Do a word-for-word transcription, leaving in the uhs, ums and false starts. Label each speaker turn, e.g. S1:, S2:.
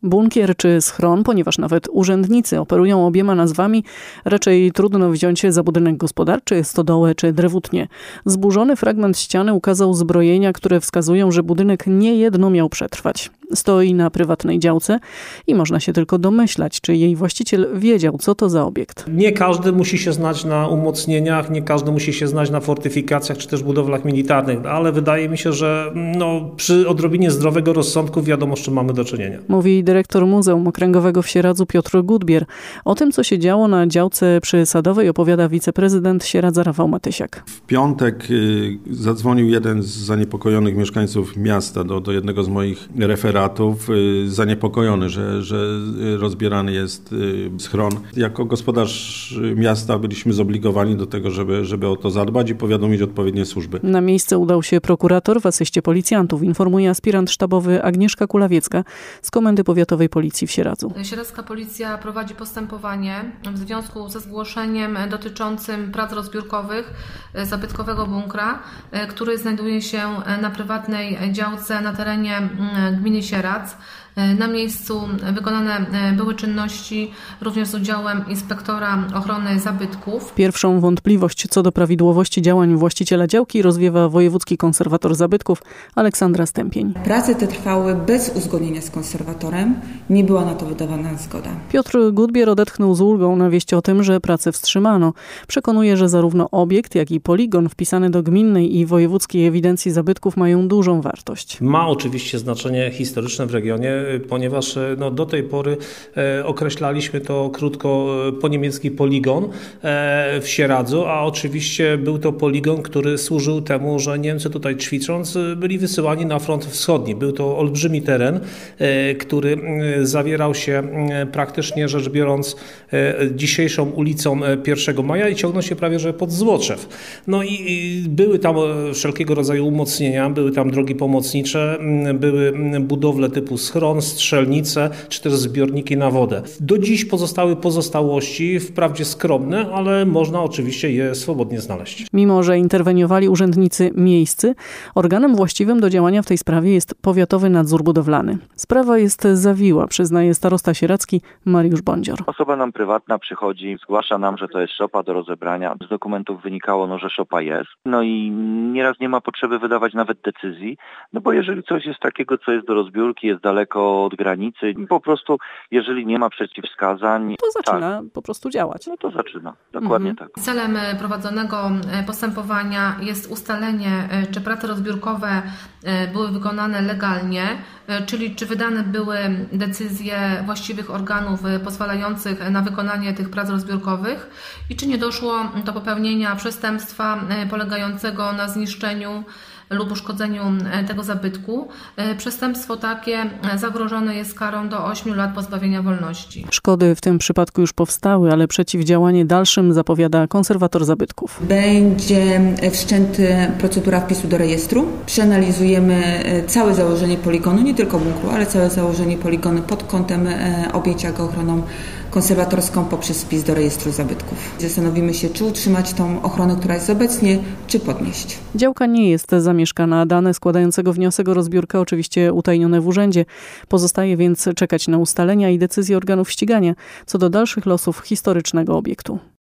S1: Bunkier czy schron, ponieważ nawet urzędnicy operują obiema nazwami, raczej trudno wziąć za budynek gospodarczy, stodołę czy drewutnię. Zburzony fragment ściany ukazał zbrojenia, które wskazują, że budynek niejedno miał przetrwać. Stoi na prywatnej działce i można się tylko domyślać, czy jej właściciel wiedział, co to za obiekt.
S2: Nie każdy musi się znać na umocnieniach, nie każdy musi się znać na fortyfikacjach czy też budowlach militarnych, ale wydaje mi się, że no, przy odrobinie zdrowego rozsądku wiadomo, z czym mamy do czynienia.
S1: Mówi dyrektor Muzeum Okręgowego w Sieradzu Piotr Gudbier. O tym, co się działo na działce przy Sadowej, opowiada wiceprezydent Sieradza Rafał Matysiak.
S3: W piątek y, zadzwonił jeden z zaniepokojonych mieszkańców miasta do, do jednego z moich referatów, y, zaniepokojony, że, że rozbierany jest y, schron. Jako gospodarz miasta byliśmy zobligowani do tego, żeby, żeby o to zadbać i powiadomić odpowiednie służby.
S1: Na miejsce udał się prokurator w asyście policjantów, informuje aspirant sztabowy Agnieszka Kulawiecka z Komendy Powiatowej Policji w Sieradzu.
S4: Sieradzka Policja prowadzi postępowanie w związku ze zgłoszeniem dotyczącym prac rozbiórkowych zabytkowego bunkra, który znajduje się na prywatnej działce na terenie gminy Sieradz. Na miejscu wykonane były czynności również z udziałem inspektora ochrony zabytków.
S1: Pierwszą wątpliwość co do prawidłowości działań właściciela działki rozwiewa wojewódzki konserwator zabytków Aleksandra Stępień.
S5: Prace te trwały bez uzgodnienia z konserwatorem, nie była na to wydawana zgoda.
S1: Piotr Gudbier odetchnął z ulgą na wieść o tym, że prace wstrzymano. Przekonuje, że zarówno obiekt, jak i poligon wpisany do gminnej i wojewódzkiej ewidencji zabytków mają dużą wartość.
S2: Ma oczywiście znaczenie historyczne w regionie, ponieważ no, do tej pory e, określaliśmy to krótko e, po niemiecki poligon e, w Sieradzu, a oczywiście był to poligon, który służył temu, że Niemcy tutaj ćwicząc byli wysyłani na front wschodni. Był to olbrzymi teren, e, który e, zawierał się e, praktycznie rzecz biorąc e, dzisiejszą ulicą pierwszego maja i ciągnął się prawie że pod Złoczew. No i, i były tam wszelkiego rodzaju umocnienia, były tam drogi pomocnicze, były budowle typu schron, strzelnice, czy też zbiorniki na wodę. Do dziś pozostały pozostałości, wprawdzie skromne, ale można oczywiście je swobodnie znaleźć.
S1: Mimo że interweniowali urzędnicy miejscy, organem właściwym do działania w tej sprawie jest Powiatowy Nadzór Budowlany. Sprawa jest zawiła, przyznaje starosta sieradzki Mariusz Bądzior.
S6: Osoba nam prywatna przychodzi, zgłasza nam, że to jest szopa do rozebrania. Z dokumentów wynikało, no, że szopa jest. No i nieraz nie ma potrzeby wydawać nawet decyzji, no bo jeżeli coś jest takiego, co jest do rozbiórki, jest daleko od granicy, po prostu jeżeli nie ma przeciwwskazań,
S1: to zaczyna tak, po prostu działać.
S6: No to zaczyna, dokładnie
S1: mhm.
S6: tak.
S4: Celem prowadzonego postępowania jest ustalenie, czy prace rozbiórkowe były wykonane legalnie, czyli czy wydane były decyzje właściwych organów pozwalających na wykonanie tych prac rozbiórkowych i czy nie doszło do popełnienia przestępstwa polegającego na zniszczeniu lub uszkodzeniu tego zabytku. Przestępstwo takie zagrożone jest karą do ośmiu lat pozbawienia wolności.
S1: Szkody w tym przypadku już powstały, ale przeciwdziałanie dalszym zapowiada konserwator zabytków.
S5: Będzie wszczęty procedura wpisu do rejestru. Przeanalizujemy całe założenie poligonu, nie tylko bunkru, ale całe założenie poligonu pod kątem objęcia go ochroną konserwatorską poprzez wpis do rejestru zabytków. Zastanowimy się, czy utrzymać tą ochronę, która jest obecnie, czy podnieść.
S1: Działka nie jest zamieszkana, dane składającego wniosek o rozbiórkę oczywiście utajnione w urzędzie. Pozostaje więc czekać na ustalenia i decyzje organów ścigania co do dalszych losów historycznego obiektu.